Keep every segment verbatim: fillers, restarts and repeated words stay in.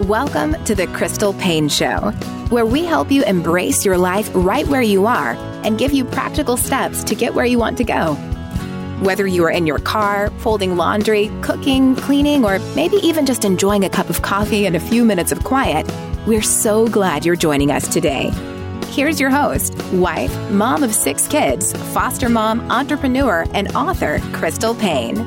Welcome to the Crystal Paine Show, where we help you embrace your life right where you are and give you practical steps to get where you want to go. Whether you are in your car, folding laundry, cooking, cleaning, or maybe even just enjoying a cup of coffee and a few minutes of quiet, we're so glad you're joining us today. Here's your host, wife, mom of six kids, foster mom, entrepreneur, and author, Crystal Paine.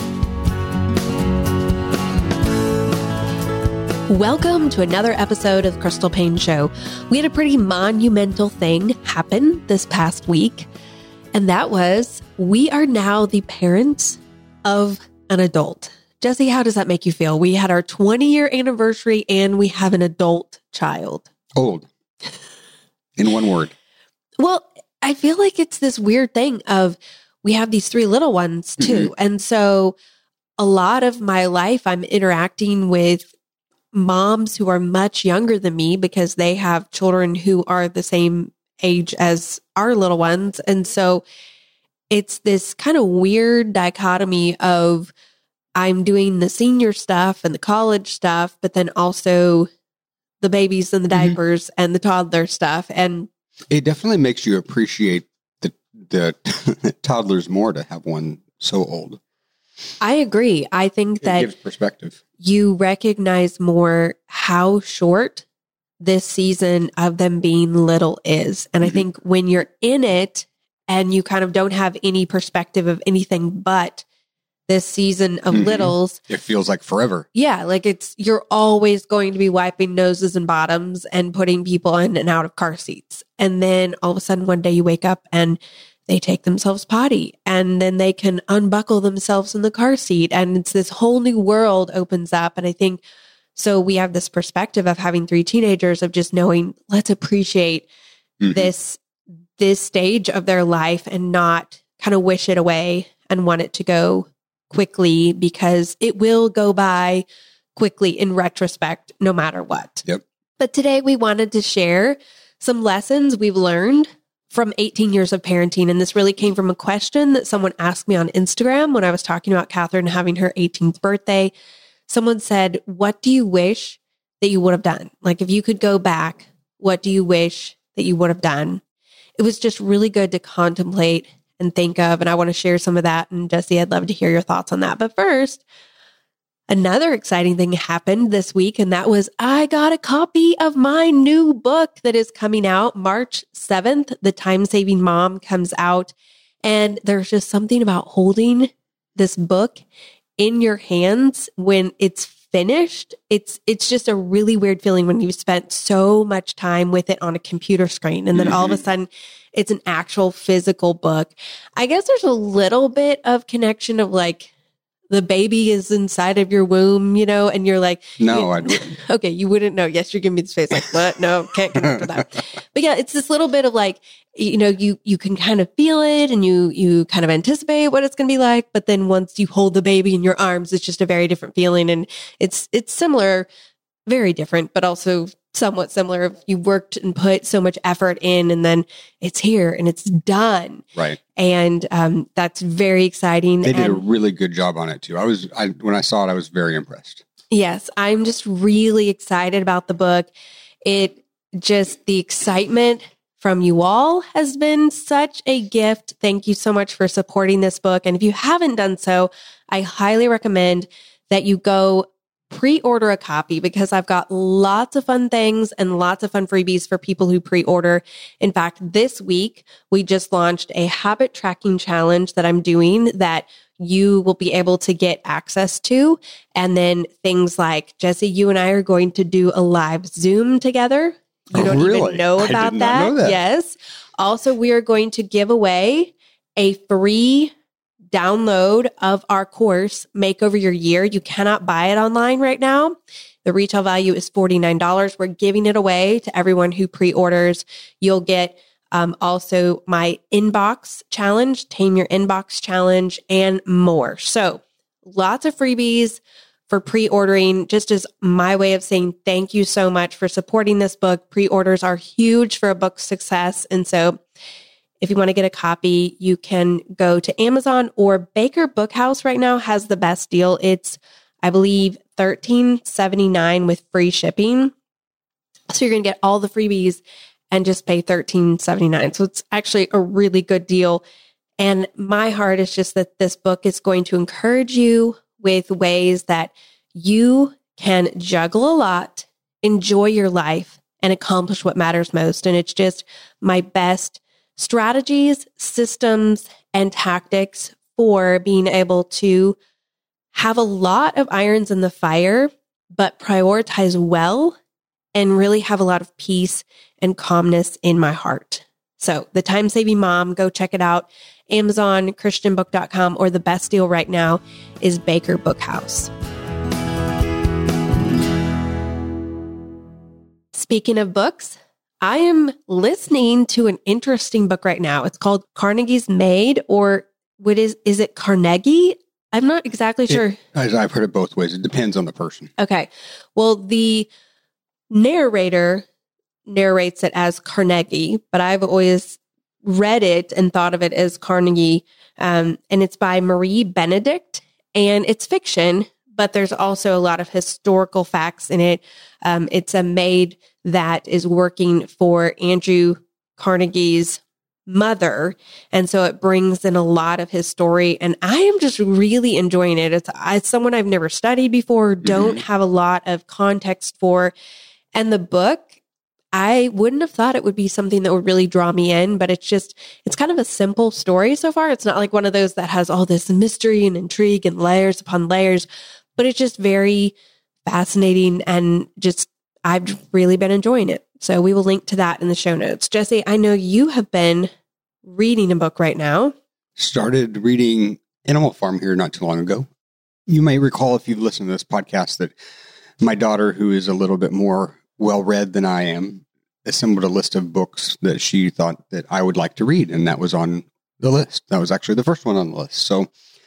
Welcome to another episode of the Crystal Paine Show. We had a pretty monumental thing happen this past week, and that was we are now the parents of an adult. Jesse, how does that make you feel? We had our twenty-year anniversary and we have an adult child. Old. In one word. Well, I feel like it's this weird thing of we have these three little ones too. Mm-hmm. And so a lot of my life, I'm interacting with moms who are much younger than me because they have children who are the same age as our little ones. And so it's this kind of weird dichotomy of I'm doing the senior stuff and the college stuff, but then also the babies and the diapers mm-hmm. and the toddler stuff. And it definitely makes you appreciate the the toddlers more to have one so old. I agree. I think it that gives perspective. You recognize more how short this season of them being little is. And mm-hmm. I think when you're in it and you kind of don't have any perspective of anything but this season of mm-hmm. littles, it feels like forever. Yeah. Like it's, you're always going to be wiping noses and bottoms and putting people in and out of car seats. And then all of a sudden one day you wake up and they take themselves potty and then they can unbuckle themselves in the car seat. And it's this whole new world opens up. And I think, so we have this perspective of having three teenagers of just knowing, let's appreciate mm-hmm. this, this stage of their life and not kind of wish it away and want it to go quickly because it will go by quickly in retrospect, no matter what. Yep. But today we wanted to share some lessons we've learned from eighteen years of parenting. And this really came from a question that someone asked me on Instagram when I was talking about Catherine having her eighteenth birthday. Someone said, what do you wish that you would have done? Like if you could go back, what do you wish that you would have done? It was just really good to contemplate and think of. And I want to share some of that. And Jesse, I'd love to hear your thoughts on that. But first, another exciting thing happened this week, and that was I got a copy of my new book that is coming out March seventh. The Time-Saving Mom comes out, and there's just something about holding this book in your hands when it's finished. It's it's just a really weird feeling when you've spent so much time with it on a computer screen, and then mm-hmm. all of a sudden it's an actual physical book. I guess there's a little bit of connection of like, the baby is inside of your womb, you know, and you're like, no, I wouldn't. Okay, you wouldn't know. Yes, you're giving me this face like, what? No, can't connect with that. But yeah, it's this little bit of like, you know, you you can kind of feel it and you you kind of anticipate what it's going to be like. But then once you hold the baby in your arms, it's just a very different feeling. And it's it's similar, very different, but also somewhat similar. You worked and put so much effort in and then it's here and it's done. Right. And um, that's very exciting. They did and, a really good job on it too. I was, I, when I saw it, I was very impressed. Yes. I'm just really excited about the book. It just, the excitement from you all has been such a gift. Thank you so much for supporting this book. And if you haven't done so, I highly recommend that you go pre-order a copy because I've got lots of fun things and lots of fun freebies for people who pre-order. In fact, this week, we just launched a habit tracking challenge that I'm doing that you will be able to get access to. And then things like, Jesse, you and I are going to do a live Zoom together. You oh, don't really? even know about I did that. Not know that. Yes. Also, we are going to give away a free download of our course, Make Over Your Year. You cannot buy it online right now. The retail value is forty-nine dollars. We're giving it away to everyone who pre-orders. You'll get um, also my inbox challenge, Tame Your Inbox challenge, and more. So lots of freebies for pre-ordering, just as my way of saying thank you so much for supporting this book. Pre-orders are huge for a book's success. And so if you want to get a copy, you can go to Amazon or Baker Bookhouse right now has the best deal. It's I believe thirteen seventy-nine with free shipping. So you're going to get all the freebies and just pay thirteen seventy-nine. So it's actually a really good deal. And my heart is just that this book is going to encourage you with ways that you can juggle a lot, enjoy your life, and accomplish what matters most. And it's just my best strategies, systems, and tactics for being able to have a lot of irons in the fire, but prioritize well and really have a lot of peace and calmness in my heart. So The Time-Saving Mom, go check it out. Amazon, Christian book dot com, or the best deal right now is Baker Bookhouse. Speaking of books, I am listening to an interesting book right now. It's called Carnegie's Maid, or what is, is it Carnegie? I'm not exactly sure. It, I've heard it both ways. It depends on the person. Okay. Well, the narrator narrates it as Carnegie, but I've always read it and thought of it as Carnegie. Um, and it's by Marie Benedict, and it's fiction, but there's also a lot of historical facts in it. Um, it's a maid that is working for Andrew Carnegie's mother. And so it brings in a lot of his story. And I am just really enjoying it. It's, it's someone I've never studied before, don't mm-hmm. have a lot of context for. And the book, I wouldn't have thought it would be something that would really draw me in, but it's just, it's kind of a simple story so far. It's not like one of those that has all this mystery and intrigue and layers upon layers, but it's just very fascinating and just, I've really been enjoying it. So we will link to that in the show notes. Jesse, I know you have been reading a book right now. Started reading Animal Farm here not too long ago. You may recall, if you've listened to this podcast, that my daughter, who is a little bit more well-read than I am, assembled a list of books that she thought that I would like to read, and that was on the list. That was actually the first one on the list. So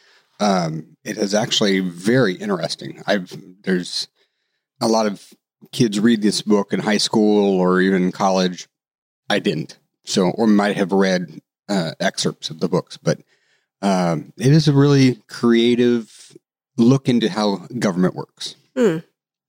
um, it is actually very interesting. I've there's a lot of kids read this book in high school or even college. I didn't, so or might have read uh, excerpts of the books, but um, it is a really creative look into how government works. Hmm.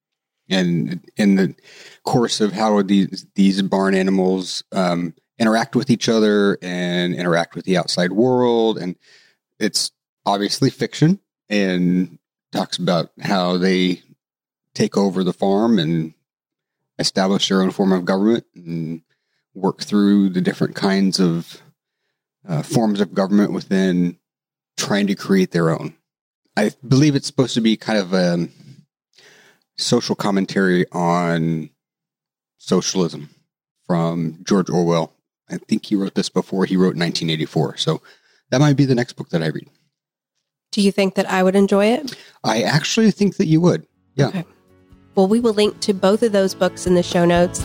And in the course of how these these barn animals um, interact with each other and interact with the outside world. And it's obviously fiction and talks about how they take over the farm and establish their own form of government and work through the different kinds of uh, forms of government within trying to create their own. I believe it's supposed to be kind of a social commentary on socialism from George Orwell. I think he wrote this before he wrote nineteen eighty-four. So that might be the next book that I read. Do you think that I would enjoy it? I actually think that you would. Yeah. Okay. Well, we will link to both of those books in the show notes.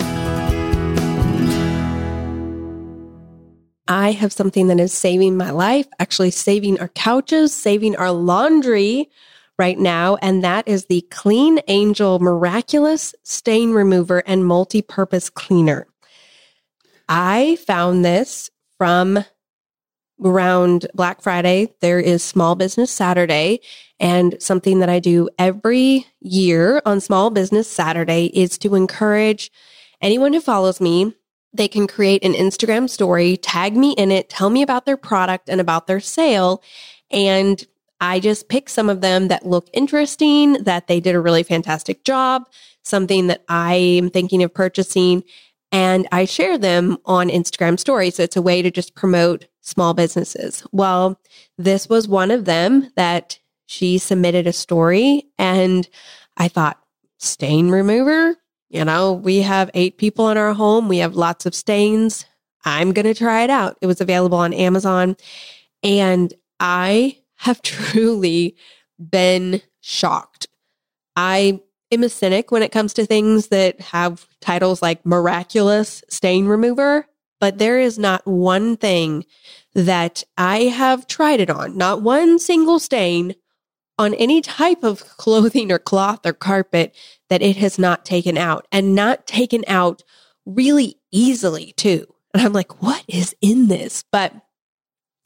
I have something that is saving my life, actually saving our couches, saving our laundry right now, and that is the Clean Angel Miraculous Stain Remover and Multi-Purpose Cleaner. I found this from around Black Friday. There is Small Business Saturday, and something that I do every year on Small Business Saturday is to encourage anyone who follows me. They can create an Instagram story, tag me in it, tell me about their product and about their sale, and I just pick some of them that look interesting, that they did a really fantastic job, something that I am thinking of purchasing, and I share them on Instagram stories. So it's a way to just promote small businesses. Well, this was one of them that she submitted a story, and I thought, stain remover? You know, we have eight people in our home. We have lots of stains. I'm going to try it out. It was available on Amazon, and I have truly been shocked. I am a cynic when it comes to things that have titles like Miraculous Stain Remover, but there is not one thing that I have tried it on, not one single stain on any type of clothing or cloth or carpet that it has not taken out, and not taken out really easily too. And I'm like, what is in this? But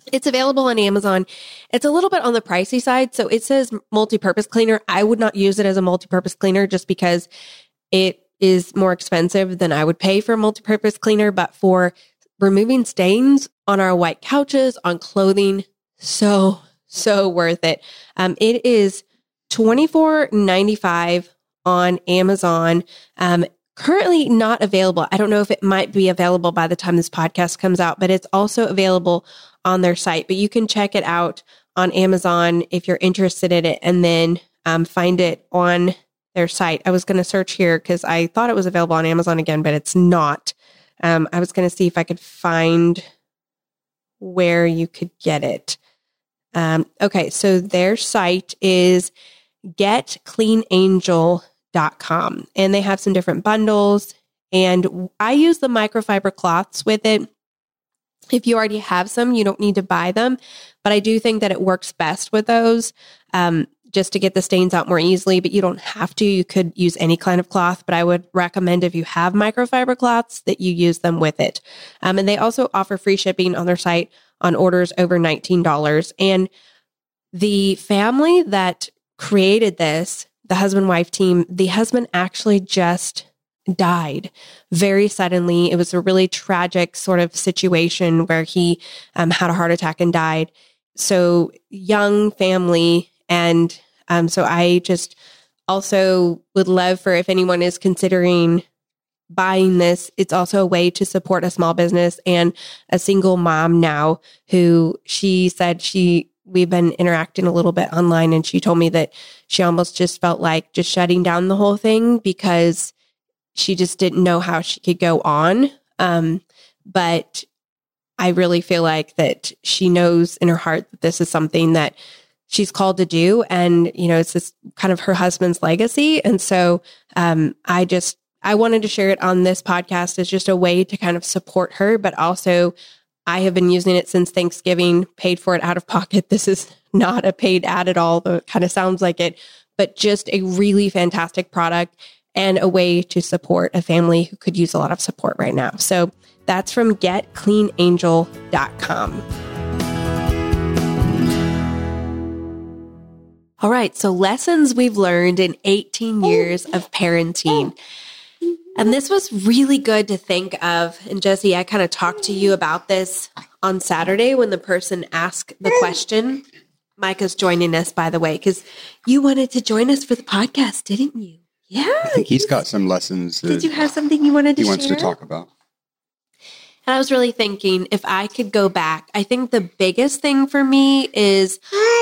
It's available on Amazon. It's a little bit on the pricey side. So it says multi-purpose cleaner. I would not use it as a multi-purpose cleaner just because it is more expensive than I would pay for a multi-purpose cleaner. But for removing stains on our white couches, on clothing, so, so worth it. Um, it is twenty-four ninety-five on Amazon. Um, currently not available. I don't know if it might be available by the time this podcast comes out, but it's also available on their site. But you can check it out on Amazon if you're interested in it, and then um, find it on their site. I was going to search here because I thought it was available on Amazon again, but it's not. Um, I was going to see if I could find where you could get it. Um, okay, so their site is get clean angel dot com, and they have some different bundles, and I use the microfiber cloths with it. If you already have some, you don't need to buy them, but I do think that it works best with those, um, just to get the stains out more easily, but you don't have to. You could use any kind of cloth, but I would recommend if you have microfiber cloths that you use them with it. Um, and they also offer free shipping on their site on orders over nineteen dollars. And the family that created this, the husband-wife team, the husband actually just died very suddenly. It was a really tragic sort of situation where he um, had a heart attack and died. So young family. And um, so I just also would love for, if anyone is considering buying this, it's also a way to support a small business and a single mom now who she said she, we've been interacting a little bit online, and she told me that she almost just felt like just shutting down the whole thing because she just didn't know how she could go on. Um, but I really feel like that she knows in her heart that this is something that she's called to do. And, you know, it's this kind of her husband's legacy. And so um, I just, I wanted to share it on this podcast as just a way to kind of support her, but also I have been using it since Thanksgiving, paid for it out of pocket. This is not a paid ad at all, though it kind of sounds like it, but just a really fantastic product and a way to support a family who could use a lot of support right now. So that's from get clean angel dot com. All right, so lessons we've learned in eighteen years of parenting. And this was really good to think of. And Jesse, I kind of talked to you about this on Saturday when the person asked the question. Micah's joining us, by the way, because you wanted to join us for the podcast, didn't you? Yeah. I think he's got some lessons. Did you have something you wanted to he share? wants to talk about? And I was really thinking, if I could go back, I think the biggest thing for me is...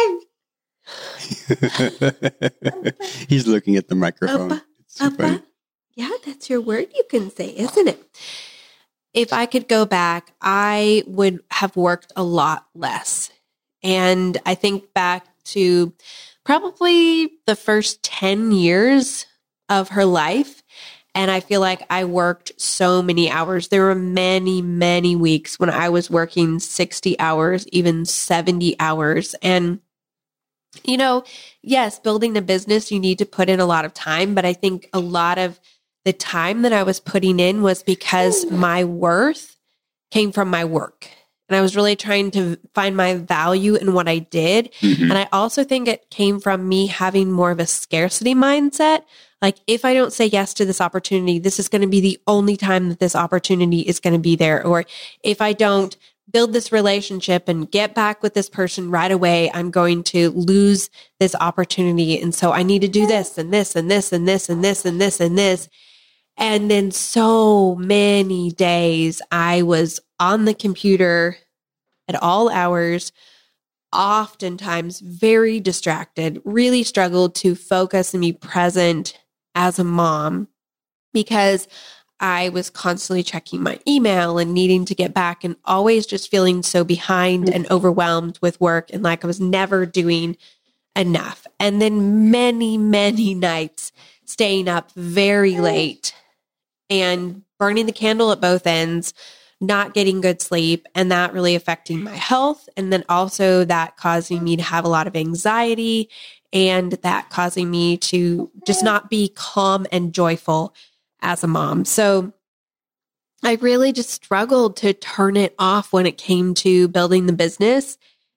He's looking at the microphone. Opa, so Opa. Yeah, that's your word you can say, isn't it? If I could go back, I would have worked a lot less. And I think back to probably the first ten years of her life. And I feel like I worked so many hours. There were many, many weeks when I was working sixty hours, even seventy hours. And you know, yes, building a business, you need to put in a lot of time, but I think a lot of the time that I was putting in was because my worth came from my work. And I was really trying to find my value in what I did. Mm-hmm. And I also think it came from me having more of a scarcity mindset. Like, if I don't say yes to this opportunity, this is going to be the only time that this opportunity is going to be there. Or if I don't build this relationship and get back with this person right away, I'm going to lose this opportunity. And so I need to do this and this and this and this and this and this and this. And then so many days I was on the computer at all hours, oftentimes very distracted, really struggled to focus and be present as a mom because I was constantly checking my email and needing to get back and always just feeling so behind and overwhelmed with work and like I was never doing enough. And then many, many nights staying up very late and burning the candle at both ends, not getting good sleep, and that really affecting my health. And then also that causing me to have a lot of anxiety and that causing me to just not be calm and joyful as a mom. So I really just struggled to turn it off when it came to building the business.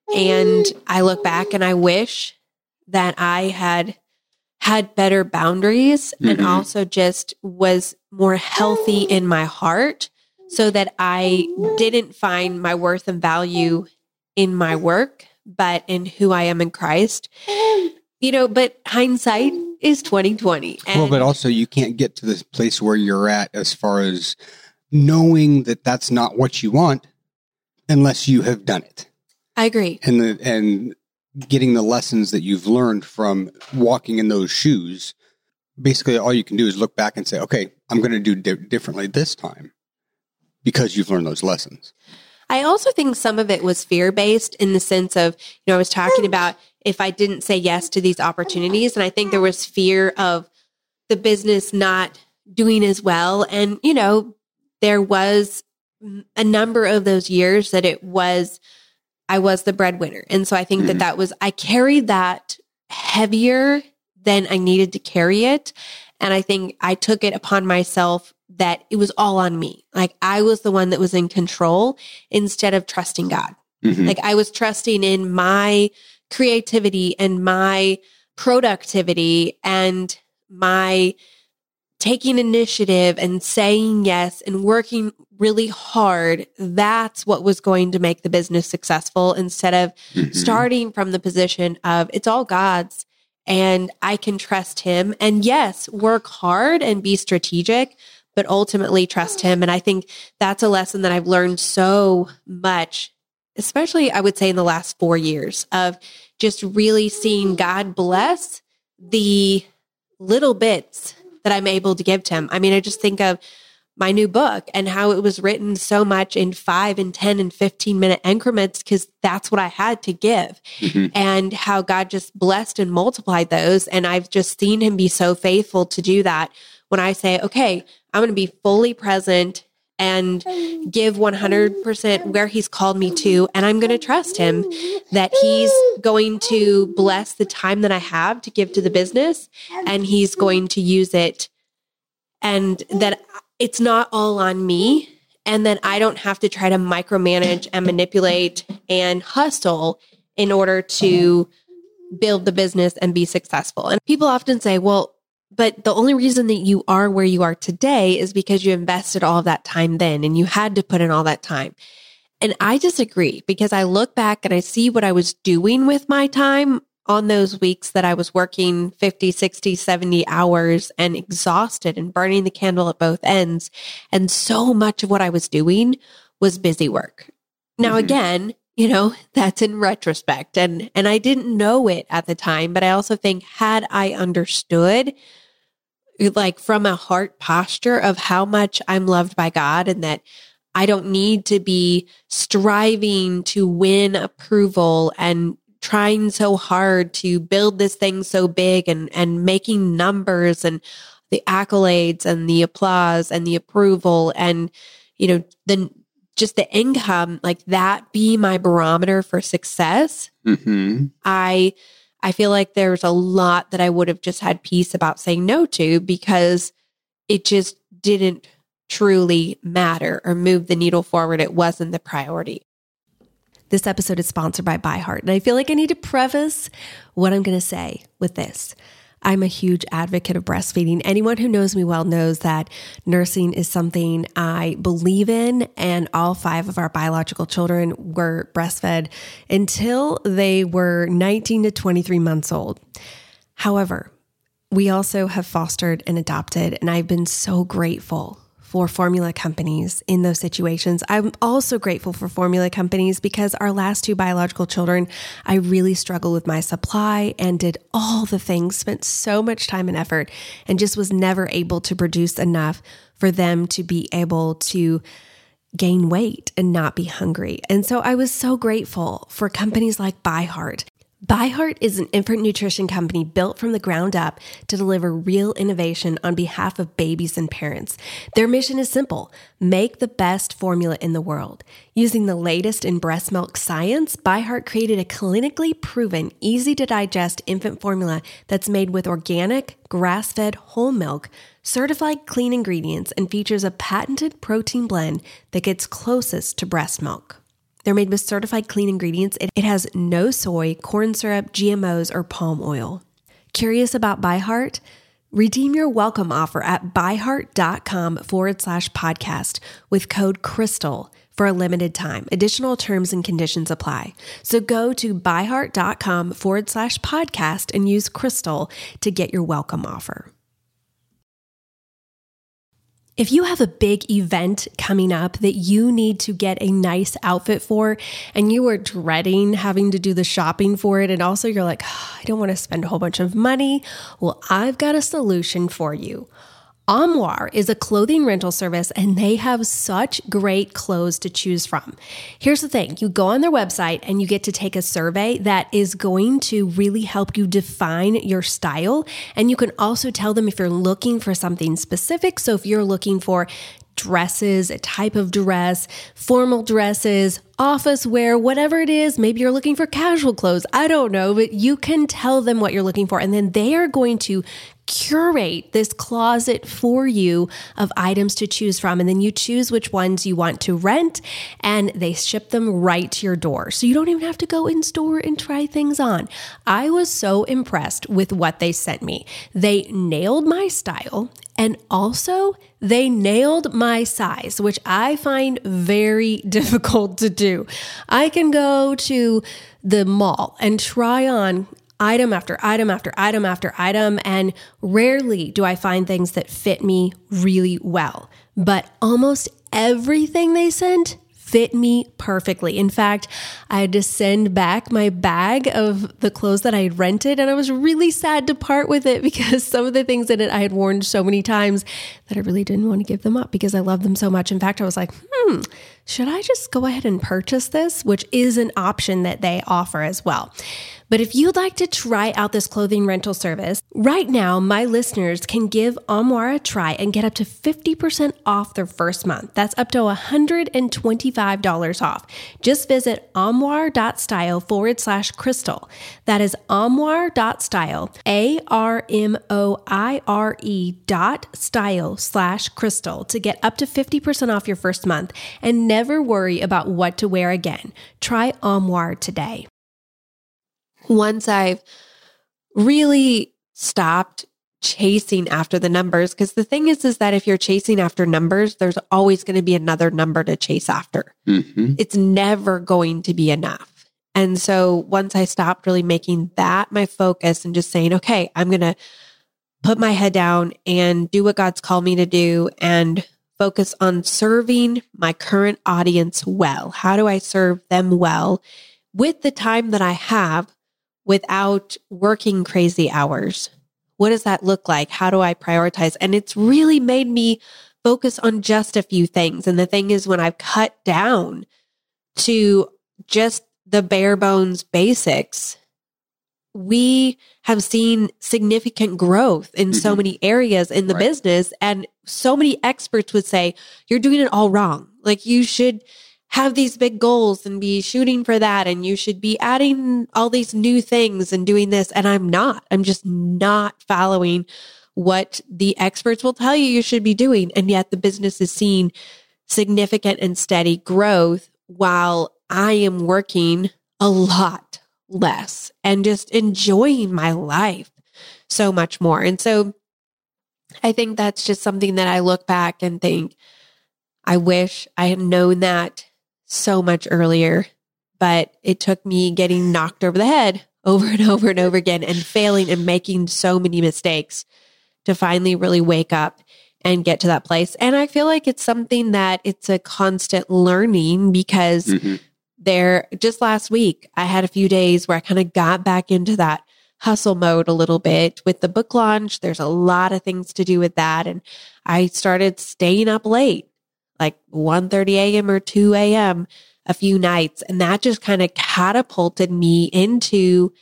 And I look back and I wish that I had had better boundaries mm-hmm. and also just was more healthy in my heart so that I didn't find my worth and value in my work, but in who I am in Christ. You know, but hindsight is twenty twenty. And well, but also you can't get to this place where you're at as far as knowing that that's not what you want unless you have done it. I agree. And the, and getting the lessons that you've learned from walking in those shoes, basically all you can do is look back and say, okay, I'm going to do di- differently this time because you've learned those lessons. I also think some of it was fear-based in the sense of, you know, I was talking about if I didn't say yes to these opportunities, and I think there was fear of the business not doing as well. And, you know, there was a number of those years that it was, I was the breadwinner. And so I think mm-hmm. that that was, I carried that heavier than I needed to carry it. And I think I took it upon myself that it was all on me. Like I was the one that was in control instead of trusting God. Mm-hmm. Like I was trusting in my creativity and my productivity and my taking initiative and saying yes and working really hard. That's what was going to make the business successful instead of mm-hmm. starting from the position of it's all God's and I can trust him. And yes, work hard and be strategic, but ultimately trust him. And I think that's a lesson that I've learned so much, especially I would say in the last four years of just really seeing God bless the little bits that I'm able to give to him. I mean, I just think of my new book and how it was written so much in five and ten and fifteen minute increments because that's what I had to give mm-hmm. and how God just blessed and multiplied those. And I've just seen him be so faithful to do that when I say, okay, I'm going to be fully present and give one hundred percent where he's called me to. And I'm going to trust him that he's going to bless the time that I have to give to the business and he's going to use it and that it's not all on me and that I don't have to try to micromanage and manipulate and hustle in order to build the business and be successful. And people often say, well, but the only reason that you are where you are today is because you invested all of that time then and you had to put in all that time. And I disagree because I look back and I see what I was doing with my time on those weeks that I was working fifty, sixty, seventy hours and exhausted and burning the candle at both ends. And so much of what I was doing was busy work. Now, mm-hmm. again, you know, that's in retrospect and, and I didn't know it at the time, but I also think had I understood like from a heart posture of how much I'm loved by God and that I don't need to be striving to win approval and trying so hard to build this thing so big and, and making numbers and the accolades and the applause and the approval and, you know, the just the income, like that be my barometer for success. Mm-hmm. I I feel like there's a lot that I would have just had peace about saying no to because it just didn't truly matter or move the needle forward. It wasn't the priority. This episode is sponsored by ByHeart, and I feel like I need to preface what I'm going to say with this. I'm a huge advocate of breastfeeding. Anyone who knows me well knows that nursing is something I believe in, and all five of our biological children were breastfed until they were nineteen to twenty-three months old. However, we also have fostered and adopted, and I've been so grateful for formula companies in those situations. I'm also grateful for formula companies because our last two biological children, I really struggled with my supply and did all the things, spent so much time and effort, and just was never able to produce enough for them to be able to gain weight and not be hungry. And so I was so grateful for companies like ByHeart. ByHeart is an infant nutrition company built from the ground up to deliver real innovation on behalf of babies and parents. Their mission is simple: make the best formula in the world. Using the latest in breast milk science, ByHeart created a clinically proven, easy to digest infant formula that's made with organic, grass-fed whole milk, certified clean ingredients, and features a patented protein blend that gets closest to breast milk. They're made with certified clean ingredients. It has no soy, corn syrup, G M Os, or palm oil. Curious about ByHeart? Redeem your welcome offer at byheart.com forward slash podcast with code CRYSTAL for a limited time. Additional terms and conditions apply. So go to byheart.com forward slash podcast and use CRYSTAL to get your welcome offer. If you have a big event coming up that you need to get a nice outfit for, and you are dreading having to do the shopping for it, and also you're like, oh, I don't want to spend a whole bunch of money, well, I've got a solution for you. Armoire is a clothing rental service, and they have such great clothes to choose from. Here's the thing. You go on their website and you get to take a survey that is going to really help you define your style. And you can also tell them if you're looking for something specific. So if you're looking for dresses, a type of dress, formal dresses, office wear, whatever it is, maybe you're looking for casual clothes. I don't know, but you can tell them what you're looking for. And then they are going to curate this closet for you of items to choose from. And then you choose which ones you want to rent, and they ship them right to your door. So you don't even have to go in store and try things on. I was so impressed with what they sent me. They nailed my style, and also they nailed my size, which I find very difficult to do. I can go to the mall and try on item after item after item after item, and rarely do I find things that fit me really well. But almost everything they sent fit me perfectly. In fact, I had to send back my bag of the clothes that I had rented, and I was really sad to part with it because some of the things in it I had worn so many times that I really didn't want to give them up because I love them so much. In fact, I was like, hmm, should I just go ahead and purchase this? Which is an option that they offer as well. But if you'd like to try out this clothing rental service, right now, my listeners can give Armoire a try and get up to fifty percent off their first month. That's up to one hundred twenty-five dollars off. Just visit armoire.style forward slash crystal. That is armoire.style, A R M O I R E dot style slash crystal to get up to fifty percent off your first month and never worry about what to wear again. Try Armoire today. Once I've really stopped chasing after the numbers, because the thing is, is that if you're chasing after numbers, there's always going to be another number to chase after. Mm-hmm. It's never going to be enough. And so once I stopped really making that my focus and just saying, okay, I'm going to put my head down and do what God's called me to do and focus on serving my current audience well. How do I serve them well with the time that I have without working crazy hours? What does that look like? How do I prioritize? And it's really made me focus on just a few things. And the thing is, when I've cut down to just the bare bones basics, we have seen significant growth in mm-hmm. so many areas in the right. business. And so many experts would say, you're doing it all wrong. Like, you should have these big goals and be shooting for that. And you should be adding all these new things and doing this. And I'm not, I'm just not following what the experts will tell you you should be doing. And yet the business is seeing significant and steady growth while I am working a lot less and just enjoying my life so much more. And so I think that's just something that I look back and think, I wish I had known that so much earlier, but it took me getting knocked over the head over and over and over again and failing and making so many mistakes to finally really wake up and get to that place. And I feel like it's something that it's a constant learning because mm-hmm. there, just last week, I had a few days where I kind of got back into that hustle mode a little bit with the book launch. There's a lot of things to do with that. And I started staying up late, like one thirty a.m. or two a.m. a few nights. And that just kind of catapulted me into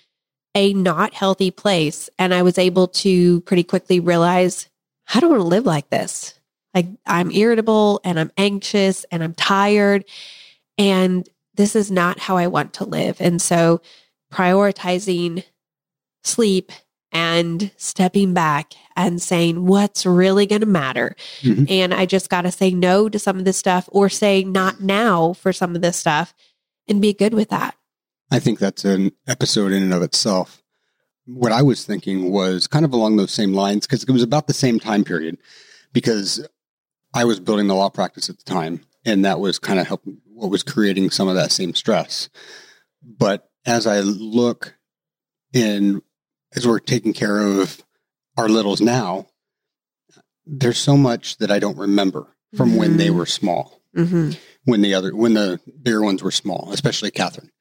a not healthy place. And I was able to pretty quickly realize, I don't want to live like this. Like I'm irritable and I'm anxious and I'm tired. And this is not how I want to live. And so prioritizing sleep and stepping back and saying what's really going to matter. Mm-hmm. And I just got to say no to some of this stuff or say not now for some of this stuff and be good with that. I think that's an episode in and of itself. What I was thinking was kind of along those same lines, because it was about the same time period, because I was building the law practice at the time, and that was kind of helping what was creating some of that same stress. But as I look in, as we're taking care of our littles now, there's so much that I don't remember from mm-hmm. when they were small, mm-hmm. when the other, when the bigger ones were small, especially Catherine.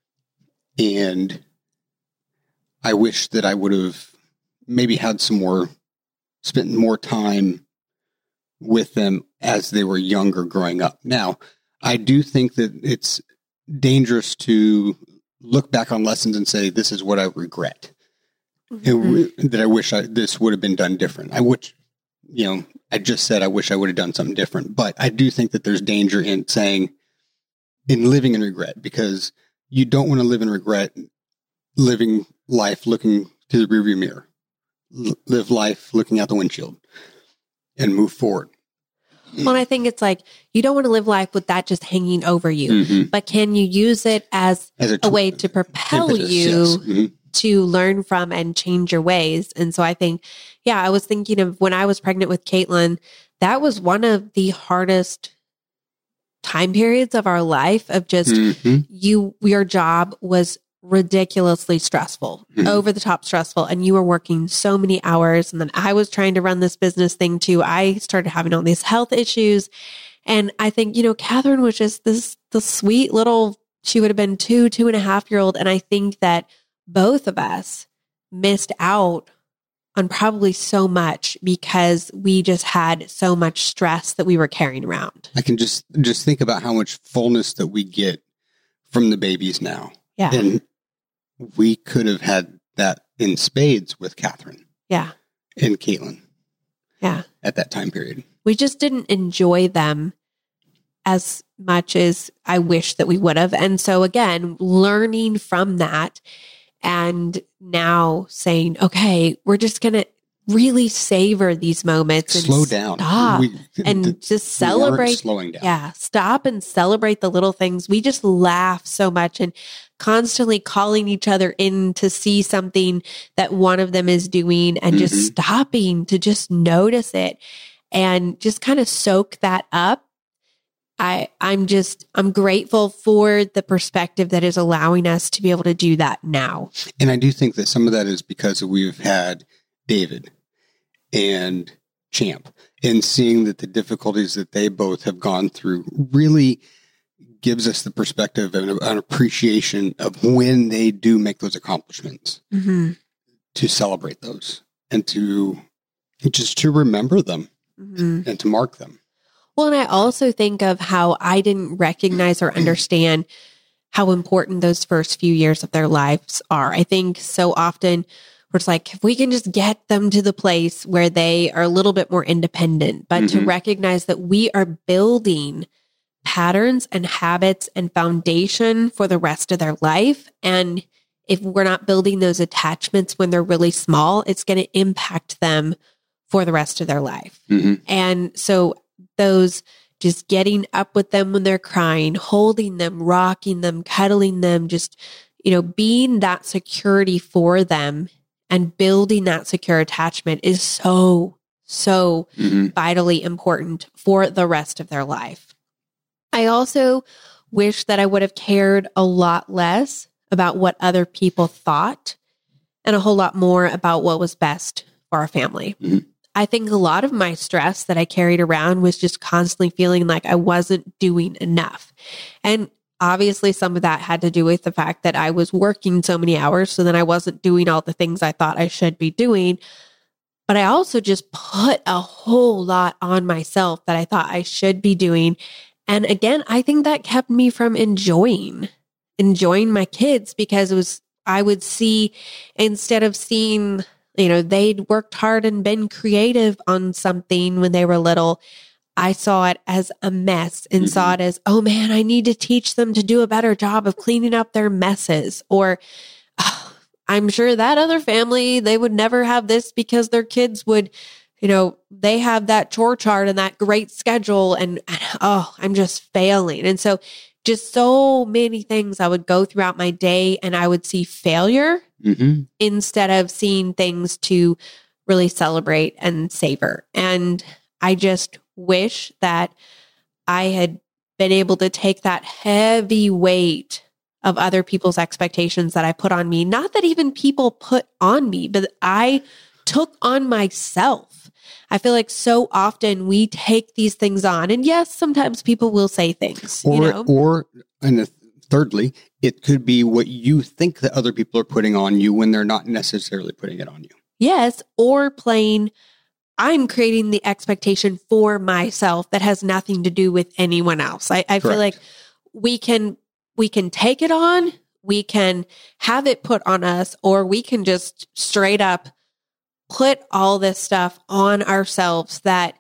And I wish that I would have maybe had some more, spent more time with them as they were younger growing up. Now, I do think that it's dangerous to look back on lessons and say, this is what I regret. Mm-hmm. It, that I wish I, this would have been done different. I would, you know, I just said I wish I would have done something different. But I do think that there's danger in saying, in living in regret, because you don't want to live in regret, living life looking to the rearview mirror, L- live life looking out the windshield and move forward. Well, I think it's like, you don't want to live life with that just hanging over you, mm-hmm. but can you use it as, as a, t- a way to propel impetus, you yes. mm-hmm. to learn from and change your ways? And so I think, yeah, I was thinking of when I was pregnant with Caitlin, that was one of the hardest time periods of our life of just mm-hmm. you, your job was ridiculously stressful, mm-hmm. over the top stressful. And you were working so many hours. And then I was trying to run this business thing too. I started having all these health issues. And I think, you know, Catherine was just this, the sweet little, she would have been two, two and a half year old. And I think that both of us missed out on probably so much because we just had so much stress that we were carrying around. I can just, just think about how much fullness that we get from the babies now. Yeah. And we could have had that in spades with Catherine. Yeah. And Caitlin. Yeah. At that time period. We just didn't enjoy them as much as I wish that we would have. And so again, learning from that and now saying, okay, we're just going to really savor these moments and slow down, stop we, and th- just celebrate. Slowing down. Yeah. Stop and celebrate the little things. We just laugh so much and constantly calling each other in to see something that one of them is doing and mm-hmm. just stopping to just notice it and just kind of soak that up. I, I'm just, I'm grateful for the perspective that is allowing us to be able to do that now. And I do think that some of that is because we've had David and Champ, and seeing that the difficulties that they both have gone through really gives us the perspective and an appreciation of when they do make those accomplishments, mm-hmm. to celebrate those and to just to remember them mm-hmm. and to mark them. Well, and I also think of how I didn't recognize or understand how important those first few years of their lives are. I think so often where it's like, if we can just get them to the place where they are a little bit more independent, but mm-hmm. to recognize that we are building patterns and habits and foundation for the rest of their life. And if we're not building those attachments when they're really small, it's going to impact them for the rest of their life. Mm-hmm. And so those just getting up with them when they're crying, holding them, rocking them, cuddling them, just, you know, being that security for them and building that secure attachment is so, so mm-hmm. vitally important for the rest of their life. I also wish that I would have cared a lot less about what other people thought and a whole lot more about what was best for our family. Mm-hmm. I think a lot of my stress that I carried around was just constantly feeling like I wasn't doing enough. And obviously some of that had to do with the fact that I was working so many hours, so then I wasn't doing all the things I thought I should be doing. But I also just put a whole lot on myself that I thought I should be doing. And again, I think that kept me from enjoying, enjoying my kids because it was I would see, instead of seeing, you know, they'd worked hard and been creative on something when they were little, I saw it as a mess and mm-hmm. saw it as, oh man, I need to teach them to do a better job of cleaning up their messes. Or oh, I'm sure that other family, they would never have this because their kids would, you know, they have that chore chart and that great schedule. And oh, I'm just failing. And so just so many things I would go throughout my day and I would see failure mm-hmm. instead of seeing things to really celebrate and savor. And I just wish that I had been able to take that heavy weight of other people's expectations that I put on me. Not that even people put on me, but I took on myself. I feel like so often we take these things on, and yes, sometimes people will say things, or, you know? or, and thirdly, it could be what you think that other people are putting on you when they're not necessarily putting it on you. Yes, or playing, I'm creating the expectation for myself that has nothing to do with anyone else. I, I feel like we can we can take it on, we can have it put on us, or we can just straight up put all this stuff on ourselves that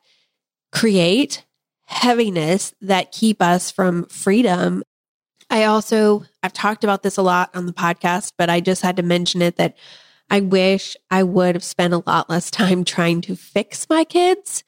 create heaviness that keep us from freedom. I also, I've talked about this a lot on the podcast, but I just had to mention it that I wish I would have spent a lot less time trying to fix my kids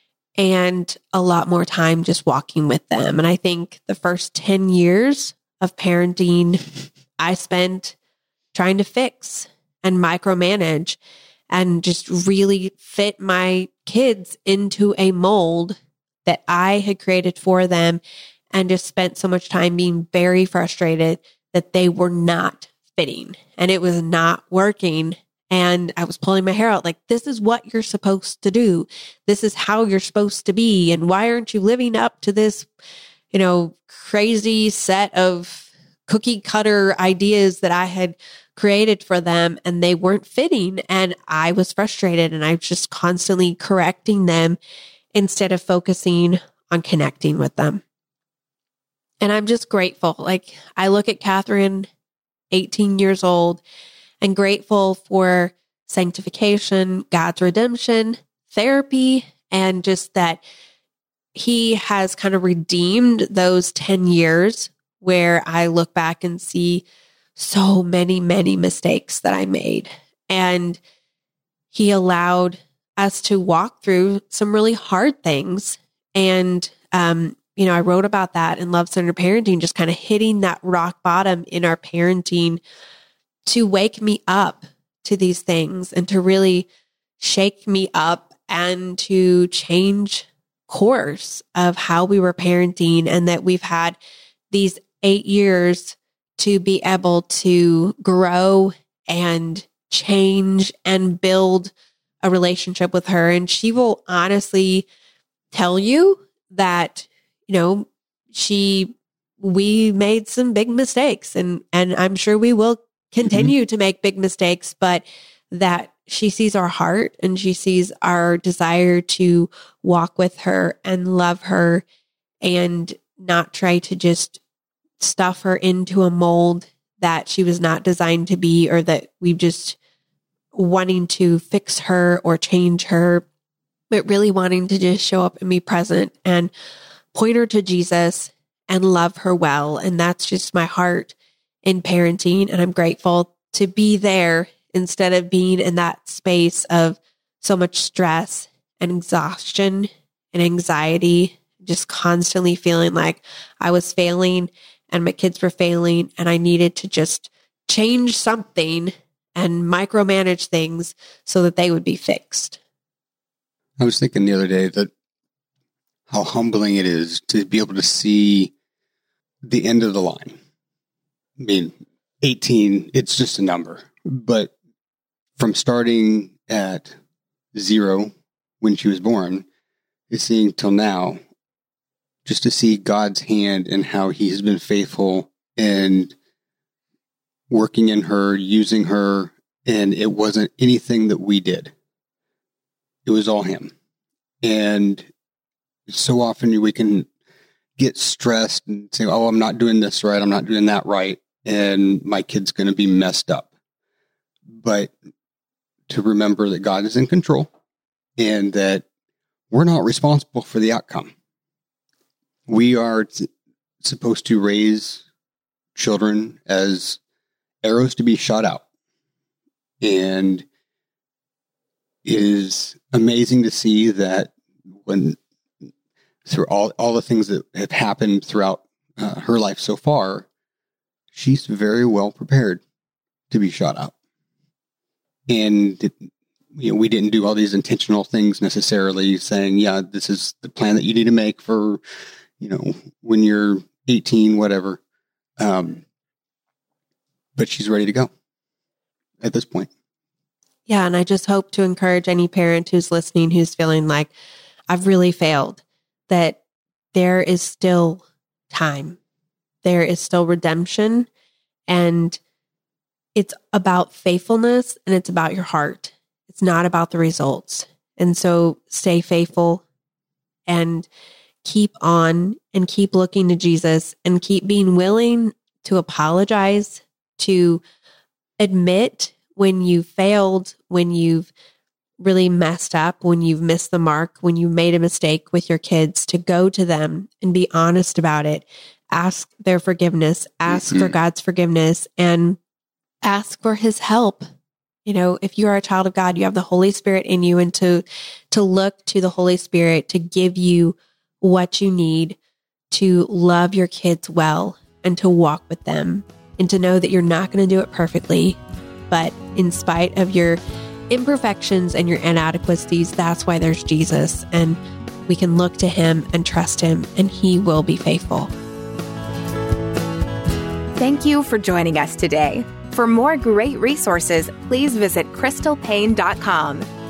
and a lot more time just walking with them. And I think the first ten years of parenting, I spent trying to fix and micromanage and just really fit my kids into a mold that I had created for them, and just spent so much time being very frustrated that they were not fitting and it was not working. And I was pulling my hair out like, this is what you're supposed to do. This is how you're supposed to be. And why aren't you living up to this, you know, crazy set of cookie cutter ideas that I had created for them, and they weren't fitting. And I was frustrated, and I was just constantly correcting them instead of focusing on connecting with them. And I'm just grateful. Like, I look at Catherine, eighteen years old, and grateful for sanctification, God's redemption, therapy, and just that he has kind of redeemed those ten years where I look back and see so many, many mistakes that I made. And he allowed us to walk through some really hard things. And, um, you know, I wrote about that in Love Centered Parenting, just kind of hitting that rock bottom in our parenting to wake me up to these things and to really shake me up and to change course of how we were parenting, and that we've had these eight years to be able to grow and change and build a relationship with her. And she will honestly tell you that, you know, she, we made some big mistakes, and, and I'm sure we will continue mm-hmm. to make big mistakes, but that she sees our heart and she sees our desire to walk with her and love her and not try to just stuff her into a mold that she was not designed to be, or that we just wanting to fix her or change her, but really wanting to just show up and be present and point her to Jesus and love her well. And that's just my heart in parenting. And I'm grateful to be there instead of being in that space of so much stress and exhaustion and anxiety, just constantly feeling like I was failing and my kids were failing, and I needed to just change something and micromanage things so that they would be fixed. I was thinking the other day that how humbling it is to be able to see the end of the line. I mean, eighteen, it's just a number. But from starting at zero when she was born, to seeing till now, just to see God's hand and how he has been faithful and working in her, using her, and it wasn't anything that we did. It was all him. And so often we can get stressed and say, oh, I'm not doing this right, I'm not doing that right. and my kid's going to be messed up. But to remember that God is in control and that we're not responsible for the outcome. We are t- supposed to raise children as arrows to be shot out. And it is amazing to see that when through all, all the things that have happened throughout uh, her life so far, she's very well prepared to be shot out. And it, you know, we didn't do all these intentional things necessarily saying, yeah, this is the plan that you need to make for, you know, when you're eighteen, whatever. Um, but she's ready to go at this point. Yeah. And I just hope to encourage any parent who's listening, who's feeling like I've really failed, that there is still time. There is still redemption, and it's about faithfulness and it's about your heart. It's not about the results. And so stay faithful and keep on and keep looking to Jesus and keep being willing to apologize, to admit when you've failed, when you've really messed up, when you've missed the mark, when you made a mistake with your kids, to go to them and be honest about it. Ask their forgiveness, ask mm-hmm. for God's forgiveness, and ask for his help. You know, if you are a child of God, you have the Holy Spirit in you, and to, to look to the Holy Spirit to give you what you need to love your kids well and to walk with them, and to know that you're not going to do it perfectly, but in spite of your imperfections and your inadequacies, that's why there's Jesus, and we can look to him and trust him, and he will be faithful. Thank you for joining us today. For more great resources, please visit crystal paine dot com.